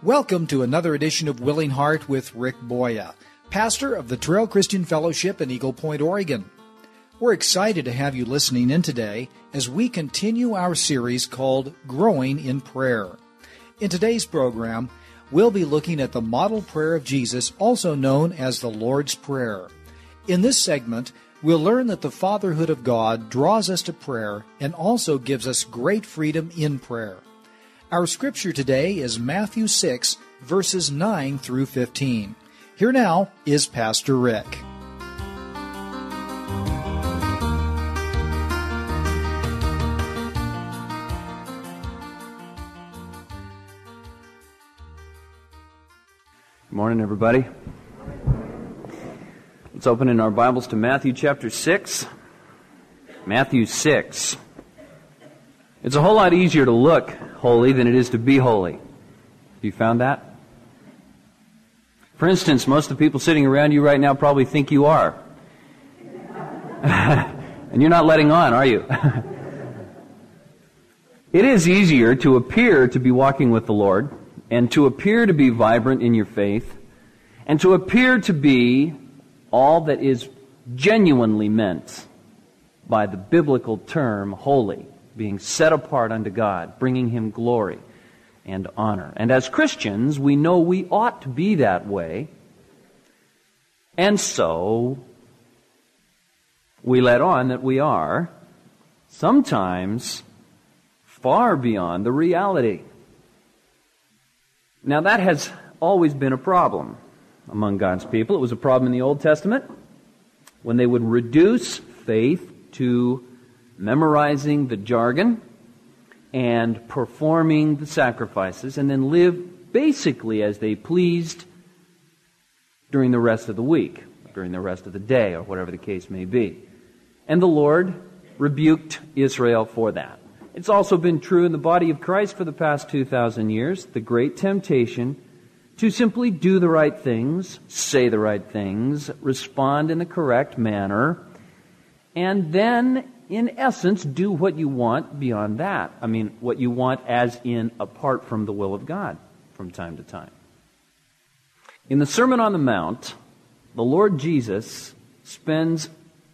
Welcome to another edition of Willing Heart with Rick Boya, pastor of the Trail Christian Fellowship in Eagle Point, Oregon. We're excited to have you listening in today as we continue our series called Growing in Prayer. In today's program, we'll be looking at the model prayer of Jesus, also known as the Lord's Prayer. In this segment, we'll learn that the fatherhood of God draws us to prayer and also gives us great freedom in prayer. Our scripture today is Matthew 6, verses 9 through 15. Here now is Pastor Rick. Good morning, everybody. Let's open in our Bibles to Matthew chapter 6. Matthew 6. It's a whole lot easier to look holy than it is to be holy. Have you found that? For instance, most of the people sitting around you right now probably think you are. And you're not letting on, are you? It is easier to appear to be walking with the Lord, and to appear to be vibrant in your faith, and to appear to be all that is genuinely meant by the biblical term holy, being set apart unto God, bringing Him glory and honor. And as Christians, we know we ought to be that way, and so we let on that we are, sometimes far beyond the reality. Now that has always been a problem among God's people. It was a problem in the Old Testament when they would reduce faith to memorizing the jargon and performing the sacrifices and then live basically as they pleased during the rest of the week, during the rest of the day, or whatever the case may be. And the Lord rebuked Israel for that. It's also been true in the body of Christ for the past 2,000 years, the great temptation to simply do the right things, say the right things, respond in the correct manner, and then, in essence, do what you want beyond that. I mean, what you want as in apart from the will of God from time to time. In the Sermon on the Mount, the Lord Jesus spends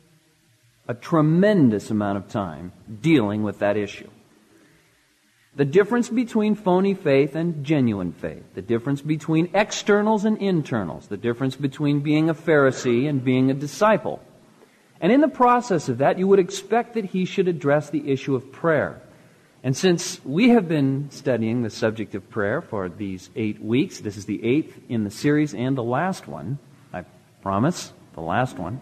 a tremendous amount of time dealing with that issue. The difference between phony faith and genuine faith. The difference between externals and internals. The difference between being a Pharisee and being a disciple. And in the process of that, you would expect that he should address the issue of prayer. And since we have been studying the subject of prayer for these 8 weeks, this is the 8th in the series and the last one, I promise, the last one,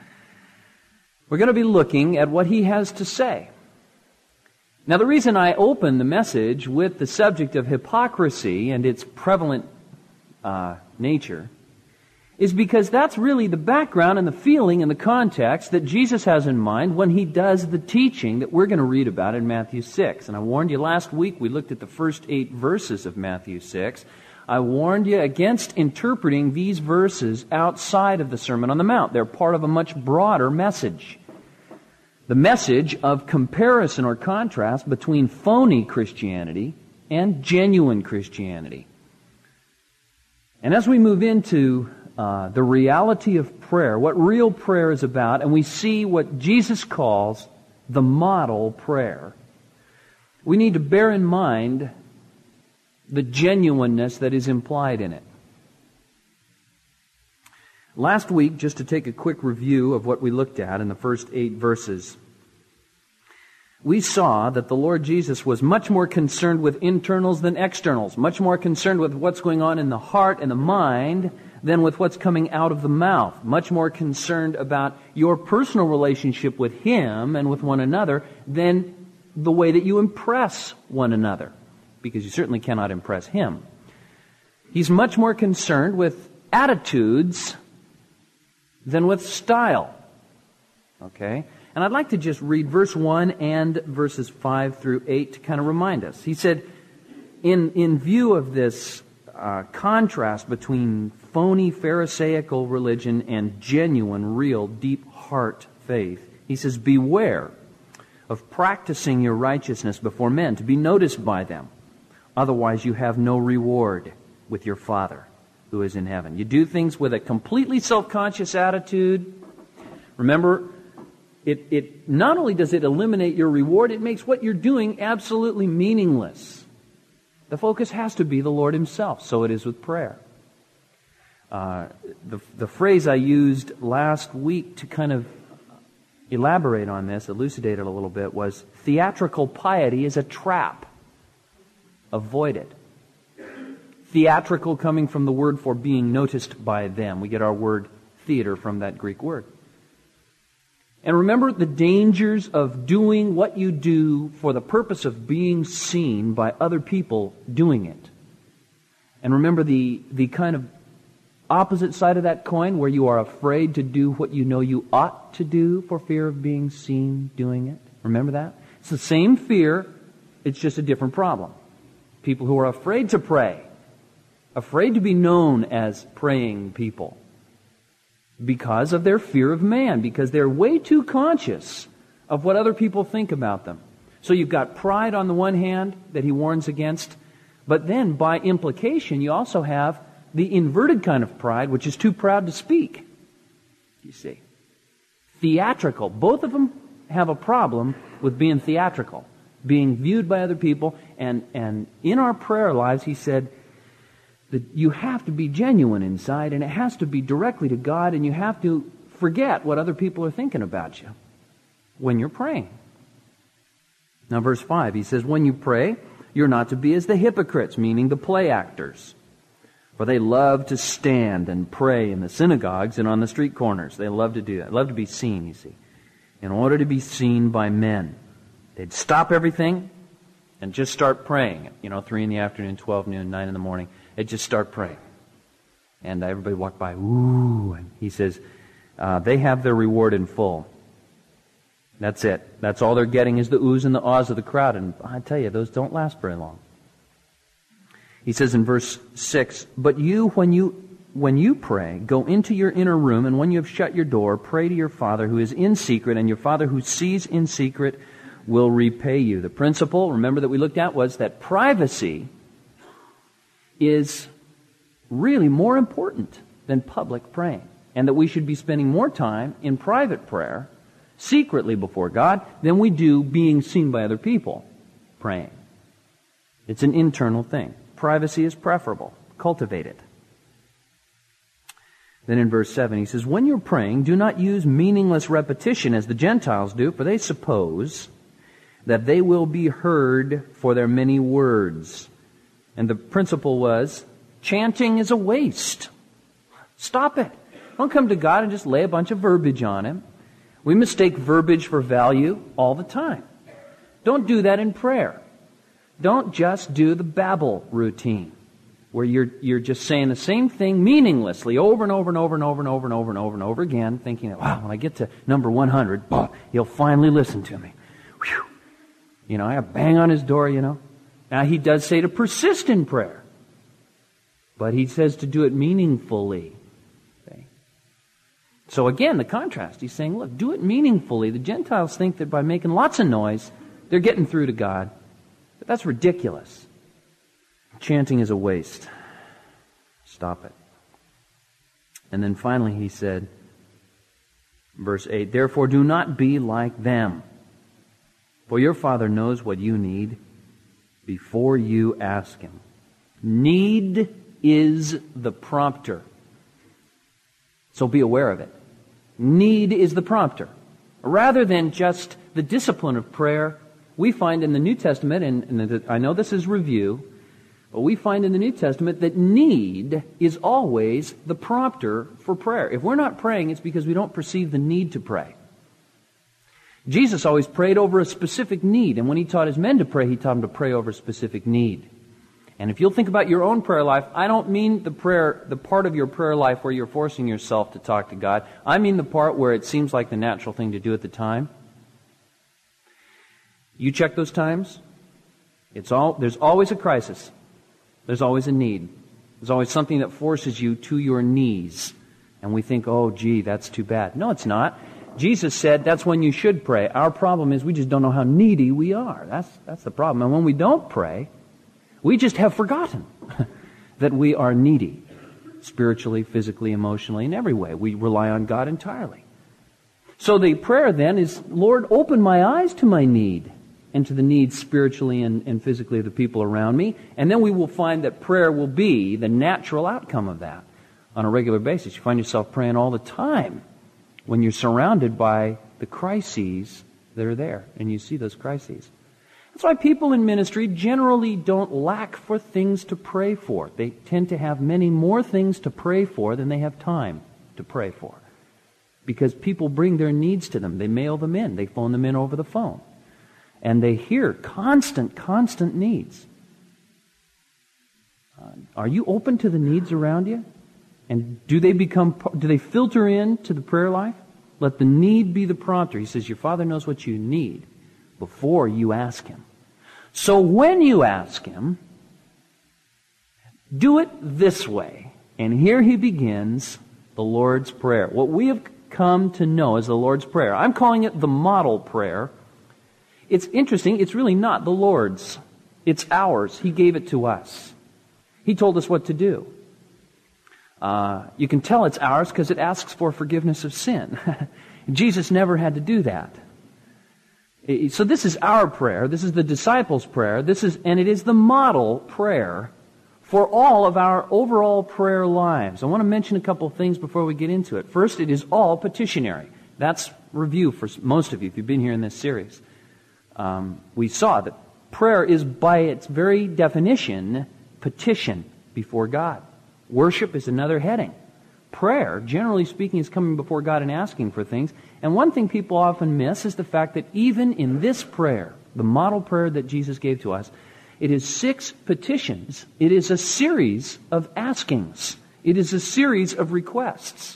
we're going to be looking at what he has to say. Now, the reason I open the message with the subject of hypocrisy and its prevalent nature is because that's really the background and the feeling and the context that Jesus has in mind when he does the teaching that we're going to read about in Matthew 6. And I warned you last week, we looked at the first 8 verses of Matthew 6. I warned you against interpreting these verses outside of the Sermon on the Mount. They're part of a much broader message. The message of comparison or contrast between phony Christianity and genuine Christianity. And as we move into the reality of prayer, what real prayer is about, and we see what Jesus calls the model prayer, we need to bear in mind the genuineness that is implied in it. Last week, just to take a quick review of what we looked at in the first 8 verses, we saw that the Lord Jesus was much more concerned with internals than externals, much more concerned with what's going on in the heart and the mind than with what's coming out of the mouth, much more concerned about your personal relationship with Him and with one another than the way that you impress one another, because you certainly cannot impress Him. He's much more concerned with attitudes than with style. Okay? And I'd like to just read verse 1 and verses 5 through 8 to kind of remind us. He said, in view of this contrast between phony Pharisaical religion and genuine, real, deep heart faith, he says, beware of practicing your righteousness before men, to be noticed by them. Otherwise you have no reward with your Father who is in heaven. You do things with a completely self-conscious attitude. Remember, it not only does it eliminate your reward, it makes what you're doing absolutely meaningless. The focus has to be the Lord Himself. So it is with prayer. The phrase I used last week to kind of elaborate on this, elucidate it a little bit, was theatrical piety is a trap. Avoid it. Theatrical coming from the word for being noticed by them. We get our word theater from that Greek word. And remember the dangers of doing what you do for the purpose of being seen by other people doing it. And remember the kind of opposite side of that coin where you are afraid to do what you know you ought to do for fear of being seen doing it. Remember that? It's the same fear, it's just a different problem. People who are afraid to pray, afraid to be known as praying people because of their fear of man, because they're way too conscious of what other people think about them. So you've got pride on the one hand that he warns against, but then by implication you also have the inverted kind of pride, which is too proud to speak. You see. Theatrical. Both of them have a problem with being theatrical, being viewed by other people. And in our prayer lives, he said that you have to be genuine inside, and it has to be directly to God, and you have to forget what other people are thinking about you when you're praying. Now, verse 5, he says, when you pray, you're not to be as the hypocrites, meaning the play actors. For they love to stand and pray in the synagogues and on the street corners. They love to do that. They love to be seen, you see. In order to be seen by men. They'd stop everything and just start praying. 3 in the afternoon, 12 noon, 9 in the morning. They'd just start praying. And everybody walked by, ooh. And he says, they have their reward in full. That's it. That's all they're getting is the oohs and the ahs of the crowd. And I tell you, those don't last very long. He says in verse 6, but you, when you pray, go into your inner room, and when you have shut your door, pray to your Father who is in secret, and your Father who sees in secret will repay you. The principle, remember, that we looked at was that privacy is really more important than public praying, and that we should be spending more time in private prayer, secretly before God, than we do being seen by other people praying. It's an internal thing. Privacy is preferable. Cultivate it. Then in verse 7 he says, when you're praying, do not use meaningless repetition as the Gentiles do, for they suppose that they will be heard for their many words. And the principle was, chanting is a waste. Stop it. Don't come to God and just lay a bunch of verbiage on Him. We mistake verbiage for value all the time. Don't do that in prayer. Don't just do the babble routine, where you're just saying the same thing meaninglessly over and over and over and over and over and over and over and over again, thinking that, wow, when I get to number 100, He'll finally listen to me. Whew. I bang on His door, Now, He does say to persist in prayer, but He says to do it meaningfully. Okay? So again, the contrast. He's saying, look, do it meaningfully. The Gentiles think that by making lots of noise, they're getting through to God. But that's ridiculous. Chanting is a waste. Stop it. And then finally he said, verse 8, therefore do not be like them, for your Father knows what you need before you ask Him. Need is the prompter. So be aware of it. Need is the prompter. Rather than just the discipline of prayer, we find in the New Testament, and I know this is review, but we find in the New Testament that need is always the prompter for prayer. If we're not praying, it's because we don't perceive the need to pray. Jesus always prayed over a specific need, and when He taught His men to pray, He taught them to pray over a specific need. And if you'll think about your own prayer life, I don't mean the part of your prayer life where you're forcing yourself to talk to God. I mean the part where it seems like the natural thing to do at the time. You check those times, there's always a crisis. There's always a need. There's always something that forces you to your knees. And we think, oh, gee, that's too bad. No, it's not. Jesus said that's when you should pray. Our problem is we just don't know how needy we are. That's the problem. And when we don't pray, we just have forgotten that we are needy, spiritually, physically, emotionally, in every way. We rely on God entirely. So the prayer then is, Lord, open my eyes to my need and to the needs spiritually and physically of the people around me. And then we will find that prayer will be the natural outcome of that on a regular basis. You find yourself praying all the time when you're surrounded by the crises that are there, and you see those crises. That's why people in ministry generally don't lack for things to pray for. They tend to have many more things to pray for than they have time to pray for. Because people bring their needs to them. They mail them in. They phone them in over the phone. And they hear constant needs. Are you open to the needs around you? And do they filter into the prayer life? Let the need be the prompter. He says, your Father knows what you need before you ask Him. So when you ask Him, do it this way. And here he begins the Lord's Prayer. What we have come to know as the Lord's Prayer. I'm calling it the model prayer. It's interesting. It's really not the Lord's. It's ours. He gave it to us. He told us what to do. You can tell it's ours because it asks for forgiveness of sin. Jesus never had to do that. So this is our prayer. This is the disciples' prayer. And it is the model prayer for all of our overall prayer lives. I want to mention a couple of things before we get into it. First, it is all petitionary. That's review for most of you if you've been here in this series. We saw that prayer is by its very definition petition before God. Worship is another heading. Prayer, generally speaking, is coming before God and asking for things. And one thing people often miss is the fact that even in this prayer, the model prayer that Jesus gave to us, it is 6 petitions. It is a series of askings. It is a series of requests.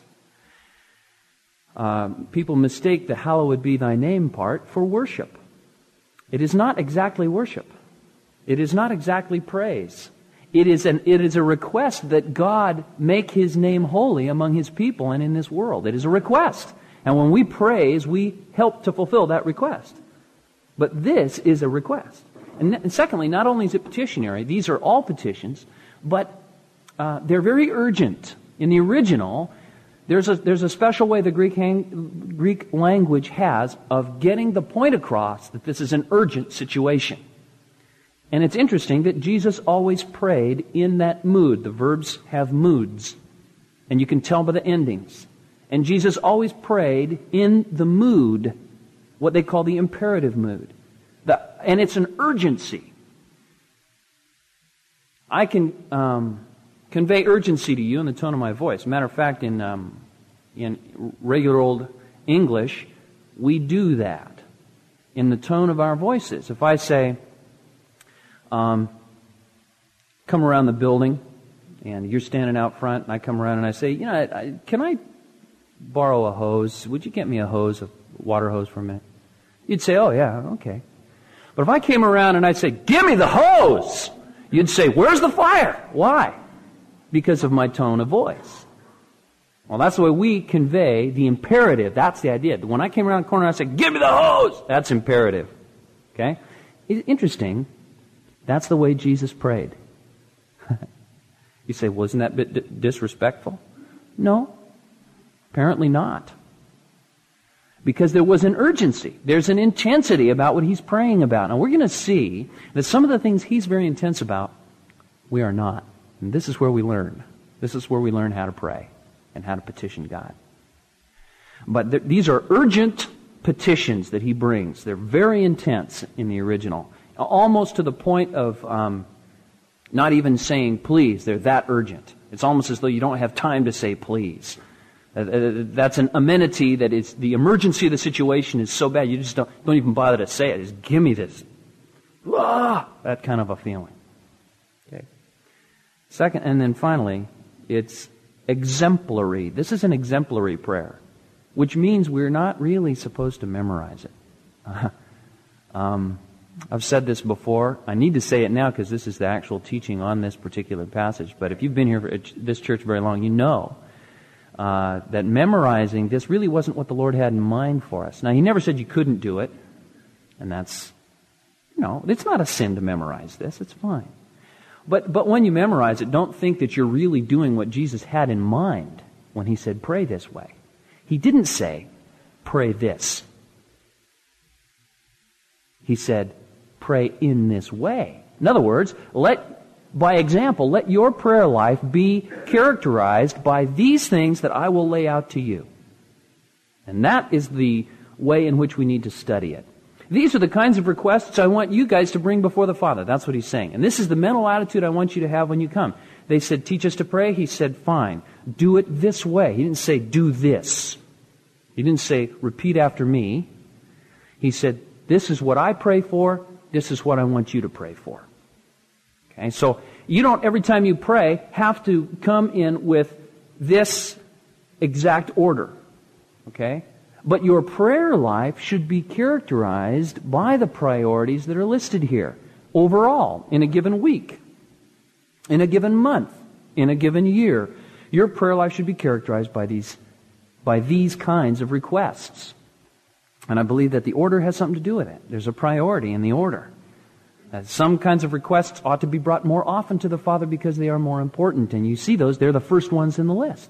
People mistake the hallowed be thy name part for worship. It is not exactly worship. It is not exactly praise. It is a request that God make His name holy among His people and in this world. It is a request. And when we praise, we help to fulfill that request. But this is a request. And secondly, not only is it petitionary, these are all petitions, but they're very urgent. In the original, there's a special way the Greek language has of getting the point across that this is an urgent situation. And it's interesting that Jesus always prayed in that mood. The verbs have moods, and you can tell by the endings. And Jesus always prayed in the mood, what they call the imperative mood. And it's an urgency. I can convey urgency to you in the tone of my voice. Matter of fact, in regular old English, we do that in the tone of our voices. If I say, come around the building, and you're standing out front, and I come around and I say, can I borrow a hose? Would you get me a water hose for a minute? You'd say, oh yeah, okay. But if I came around and I'd say, give me the hose, you'd say, where's the fire? Why? Because of my tone of voice. Well, that's the way we convey the imperative. That's the idea. When I came around the corner and I said, give me the hose, that's imperative. Okay? It's interesting. That's the way Jesus prayed. You say, well, isn't that a bit disrespectful? No. Apparently not. Because there was an urgency. There's an intensity about what he's praying about. Now, we're going to see that some of the things he's very intense about, we are not. And this is where we learn. This is where we learn how to pray and how to petition God. But these are urgent petitions that he brings. They're very intense in the original. Almost to the point of not even saying please. They're that urgent. It's almost as though you don't have time to say please. That's an amenity that is, the emergency of the situation is so bad you just don't even bother to say it. Just give me this. That kind of a feeling. Okay. Second, and then finally, it's exemplary. This is an exemplary prayer, which means we're not really supposed to memorize it. I've said this before. I need to say it now because this is the actual teaching on this particular passage. But if you've been here for this church very long, you know that memorizing this really wasn't what the Lord had in mind for us. Now, He never said you couldn't do it, and that's, it's not a sin to memorize this. It's fine. But when you memorize it, don't think that you're really doing what Jesus had in mind when he said, pray this way. He didn't say, pray this. He said, pray in this way. In other words, by example, let your prayer life be characterized by these things that I will lay out to you. And that is the way in which we need to study it. These are the kinds of requests I want you guys to bring before the Father. That's what he's saying. And this is the mental attitude I want you to have when you come. They said, teach us to pray. He said, fine. Do it this way. He didn't say, do this. He didn't say, repeat after me. He said, this is what I pray for. This is what I want you to pray for. Okay, so you don't, every time you pray, have to come in with this exact order. Okay? But your prayer life should be characterized by the priorities that are listed here. Overall, in a given week, in a given month, in a given year, your prayer life should be characterized by these kinds of requests. And I believe that the order has something to do with it. There's a priority in the order. Some kinds of requests ought to be brought more often to the Father because they are more important. And you see those, they're the first ones in the list.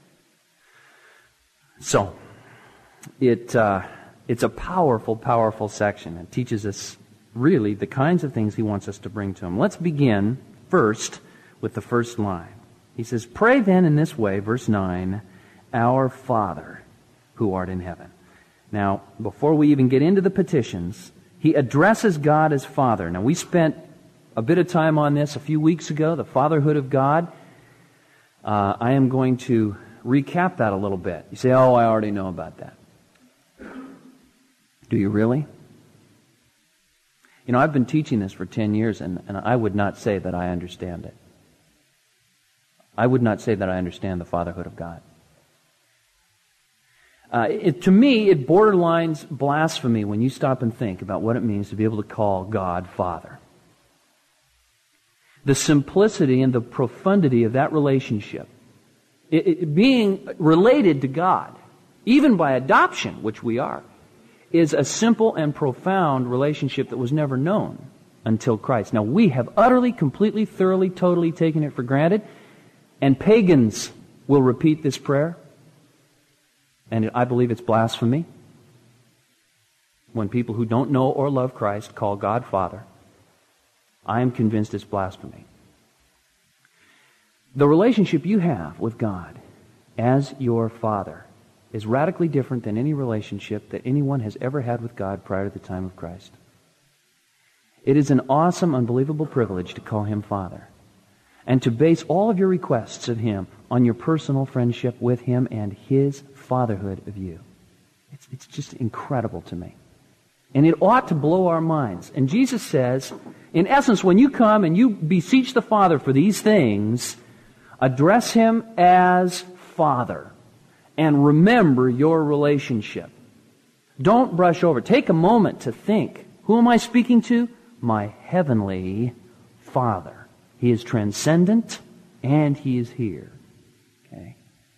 So, it's a powerful, powerful section. It teaches us really the kinds of things he wants us to bring to him. Let's begin first with the first line. He says, pray then in this way, verse 9, our Father who art in heaven. Now, before we even get into the petitions, he addresses God as Father. Now, we spent a bit of time on this a few weeks ago, the fatherhood of God. I am going to recap that a little bit. You say, oh, I already know about that. Do you really? You know, I've been teaching this for 10 years, and I would not say that I understand it. I would not say that I understand the fatherhood of God. To me, it borderlines blasphemy when you stop and think about what it means to be able to call God Father. The simplicity and the profundity of that relationship, it being related to God, even by adoption, which we are, is a simple and profound relationship that was never known until Christ. Now, we have utterly, completely, thoroughly, totally taken it for granted, and pagans will repeat this prayer. And I believe it's blasphemy when people who don't know or love Christ call God Father. I am convinced it's blasphemy. The relationship you have with God as your Father is radically different than any relationship that anyone has ever had with God prior to the time of Christ. It is an awesome, unbelievable privilege to call Him Father and to base all of your requests of Him on your personal friendship with Him and His fatherhood of you. It's just incredible to me. And it ought to blow our minds. And Jesus says, in essence, when you come and you beseech the Father for these things, address Him as Father and remember your relationship. Don't brush over. Take a moment to think, who am I speaking to? My heavenly Father. He is transcendent and He is here. Okay.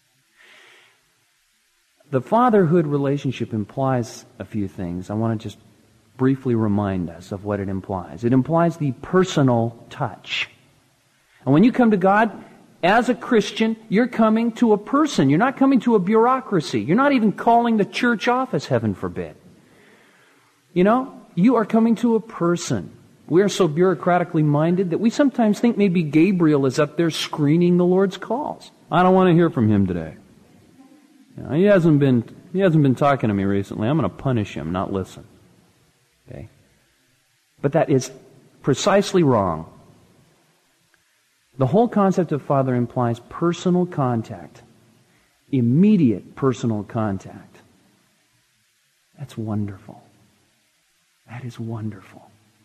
The fatherhood relationship implies a few things. I want to just briefly remind us of what it implies. It implies the personal touch. And when you come to God, as a Christian, you're coming to a person. You're not coming to a bureaucracy. You're not even calling the church office, heaven forbid. You know, you are coming to a person. We are so bureaucratically minded that we sometimes think maybe Gabriel is up there screening the Lord's calls. I don't want to hear from him today. You know, he hasn't been talking to me recently. I'm going to punish him, not listen. Okay? But that is precisely wrong. The whole concept of Father implies personal contact, immediate personal contact. That's wonderful. That is wonderful.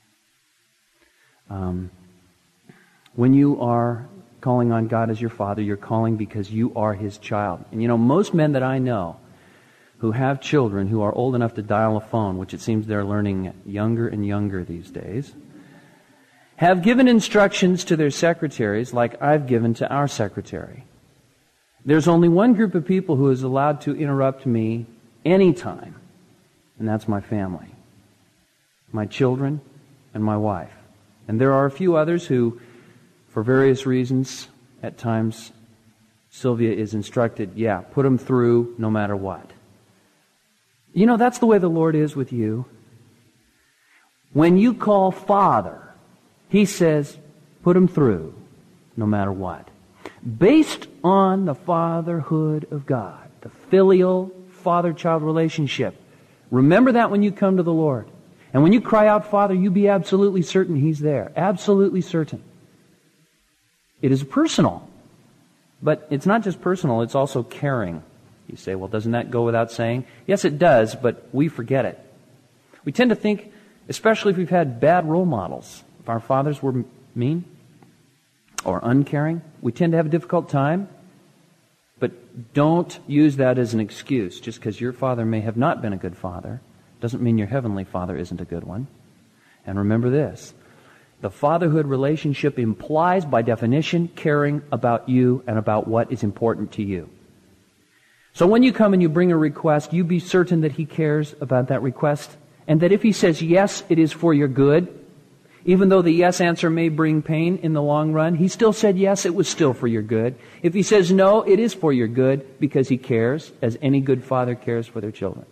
When you are calling on God as your Father, you're calling because you are His child. And you know, most men that I know who have children who are old enough to dial a phone, which it seems they're learning younger and younger these days, have given instructions to their secretaries like I've given to our secretary. There's only one group of people who is allowed to interrupt me anytime, and that's my family, my children, and my wife. And there are a few others who for various reasons, at times, Sylvia is instructed, put them through no matter what. You know, that's the way the Lord is with you. When you call Father, He says, put them through no matter what. Based on the fatherhood of God, the filial father-child relationship. Remember that when you come to the Lord. And when you cry out, Father, you be absolutely certain He's there. Absolutely certain. It is personal. But it's not just personal, it's also caring. You say, well, doesn't that go without saying? Yes, it does, but we forget it. We tend to think, especially if we've had bad role models, if our fathers were mean or uncaring, we tend to have a difficult time. But don't use that as an excuse. Just because your father may have not been a good father doesn't mean your heavenly Father isn't a good one. And remember this, the fatherhood relationship implies, by definition, caring about you and about what is important to you. So when you come and you bring a request, you be certain that He cares about that request, and that if He says yes, it is for your good. Even though the yes answer may bring pain in the long run, He still said yes, it was still for your good. If He says no, it is for your good because He cares, as any good father cares for their children.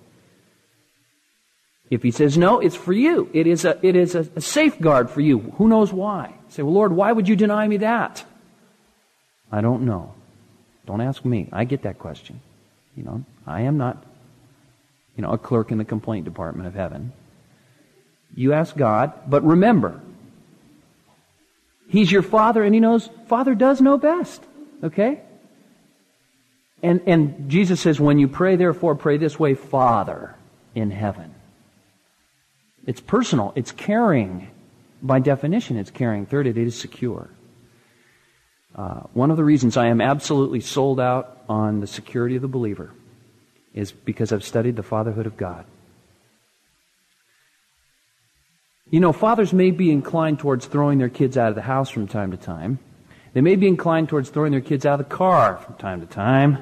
If He says no, it's for you. It is a safeguard for you. Who knows why? You say, well, Lord, why would you deny me that? I don't know. Don't ask me. I get that question. You know, I am not, a clerk in the complaint department of heaven. You ask God, but remember, He's your Father, and He knows, Father does know best. Okay? And Jesus says, when you pray, therefore, pray this way, Father in heaven. It's personal. It's caring. By definition, it's caring. Third, it is secure. One of the reasons I am absolutely sold out on the security of the believer is because I've studied the fatherhood of God. You know, fathers may be inclined towards throwing their kids out of the house from time to time. They may be inclined towards throwing their kids out of the car from time to time.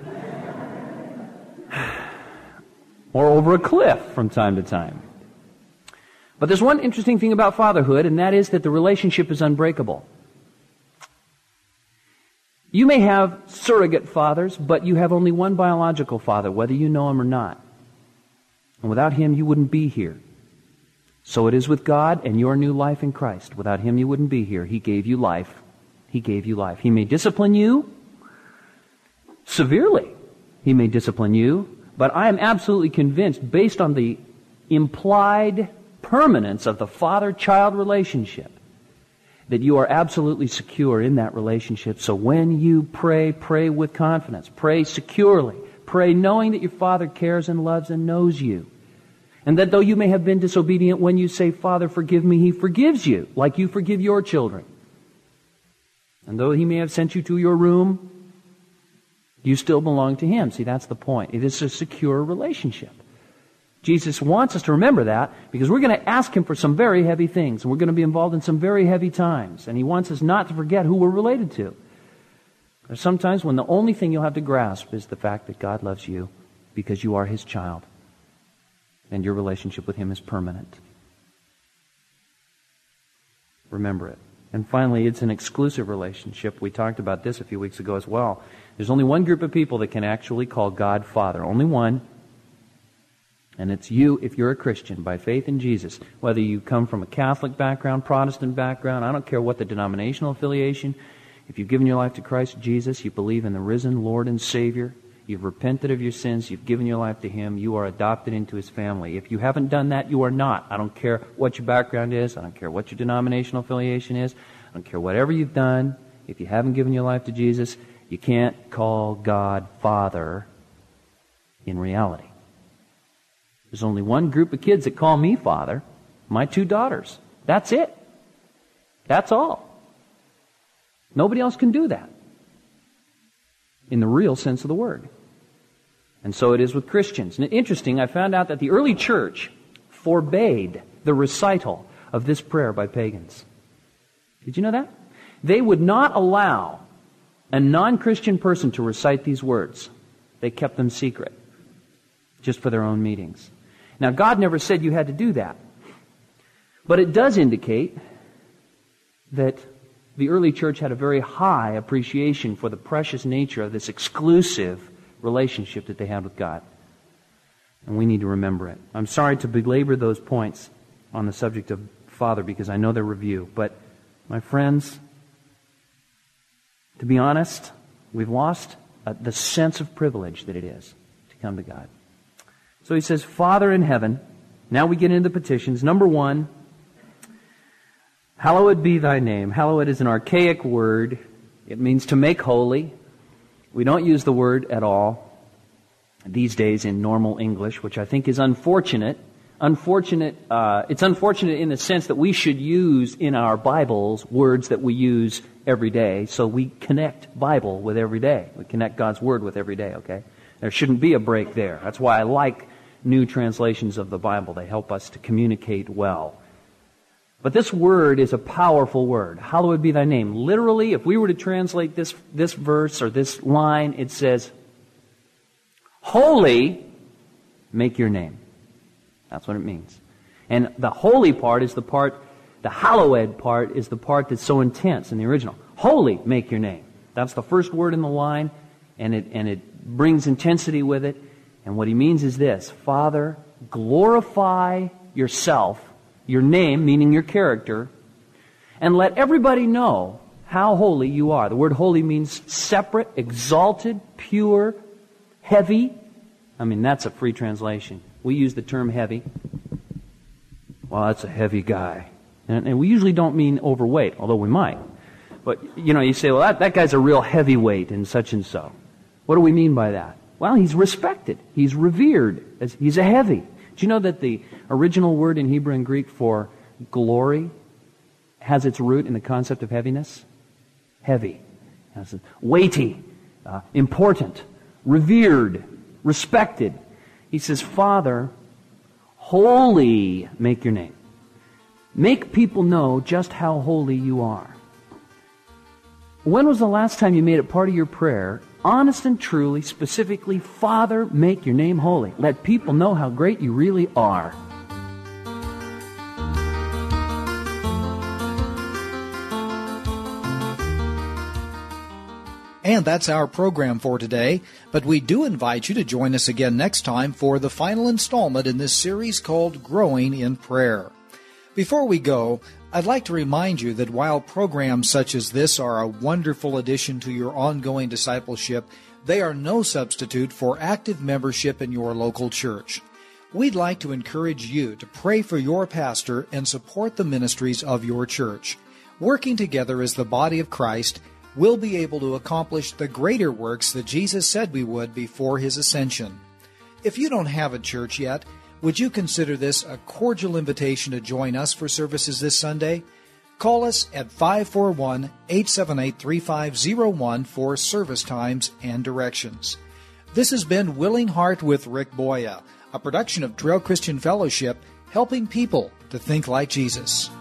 Or over a cliff from time to time. But there's one interesting thing about fatherhood, and that is that the relationship is unbreakable. You may have surrogate fathers, but you have only one biological father, whether you know him or not. And without Him, you wouldn't be here. So it is with God and your new life in Christ. Without Him, you wouldn't be here. He gave you life. He gave you life. He may discipline you severely. He may discipline you. But I am absolutely convinced, based on the implied permanence of the father-child relationship, that you are absolutely secure in that relationship. So when you pray, pray with confidence. Pray securely. Pray knowing that your Father cares and loves and knows you. And that though you may have been disobedient, when you say, Father, forgive me, He forgives you, like you forgive your children. And though He may have sent you to your room, you still belong to Him. See, that's the point. It is a secure relationship. Jesus wants us to remember that, because we're going to ask Him for some very heavy things, and we're going to be involved in some very heavy times. And He wants us not to forget who we're related to. There's sometimes when the only thing you'll have to grasp is the fact that God loves you because you are His child. And your relationship with Him is permanent. Remember it. And finally, it's an exclusive relationship. We talked about this a few weeks ago as well. There's only one group of people that can actually call God Father. Only one. And it's you, if you're a Christian, by faith in Jesus. Whether you come from a Catholic background, Protestant background, I don't care what the denominational affiliation. If you've given your life to Christ Jesus, you believe in the risen Lord and Savior, you've repented of your sins, you've given your life to Him, you are adopted into His family. If you haven't done that, you are not. I don't care what your background is. I don't care what your denominational affiliation is. I don't care whatever you've done. If you haven't given your life to Jesus, you can't call God Father in reality. There's only one group of kids that call me Father, my 2 daughters. That's it. That's all. Nobody else can do that in the real sense of the word. And so it is with Christians. And interesting, I found out that the early church forbade the recital of this prayer by pagans. Did you know that? They would not allow a non-Christian person to recite these words. They kept them secret, just for their own meetings. Now, God never said you had to do that. But it does indicate that the early church had a very high appreciation for the precious nature of this exclusive relationship that they had with God. And we need to remember it. I'm sorry to belabor those points on the subject of Father because I know they're review. But, my friends, to be honest, we've lost the sense of privilege that it is to come to God. So he says, Father in heaven. Now we get into the petitions. Number 1, hallowed be thy name. Hallowed is an archaic word. It means to make holy. We don't use the word at all these days in normal English, which I think is unfortunate. It's unfortunate in the sense that we should use in our Bibles words that we use every day. So we connect Bible with every day. We connect God's Word with every day, okay? There shouldn't be a break there. That's why I like new translations of the Bible. They help us to communicate well. But this word is a powerful word. Hallowed be thy name. Literally, if we were to translate this verse or this line, it says, holy, make your name. That's what it means. And the holy part is the part, the hallowed part is the part that's so intense in the original. Holy, make your name. That's the first word in the line, and it brings intensity with it. And what he means is this: Father, glorify yourself, your name, meaning your character, and let everybody know how holy you are. The word holy means separate, exalted, pure, heavy. I mean, that's a free translation. We use the term heavy. Well, that's a heavy guy. And we usually don't mean overweight, although we might. But, you say, well, that guy's a real heavyweight and such and so. What do we mean by that? Well, he's respected. He's revered. He's a heavy. Do you know that the original word in Hebrew and Greek for glory has its root in the concept of heaviness? Heavy. Weighty. Important. Revered. Respected. He says, Father, holy make your name. Make people know just how holy you are. When was the last time you made it part of your prayer, honest and truly, specifically, Father, make your name holy. Let people know how great you really are. And that's our program for today, but we do invite you to join us again next time for the final installment in this series called Growing in Prayer. Before we go, I'd like to remind you that while programs such as this are a wonderful addition to your ongoing discipleship, they are no substitute for active membership in your local church. We'd like to encourage you to pray for your pastor and support the ministries of your church. Working together as the body of Christ, we'll be able to accomplish the greater works that Jesus said we would before His ascension. If you don't have a church yet, would you consider this a cordial invitation to join us for services this Sunday? Call us at 541-878-3501 for service times and directions. This has been Willing Heart with Rick Boya, a production of Trail Christian Fellowship, helping people to think like Jesus.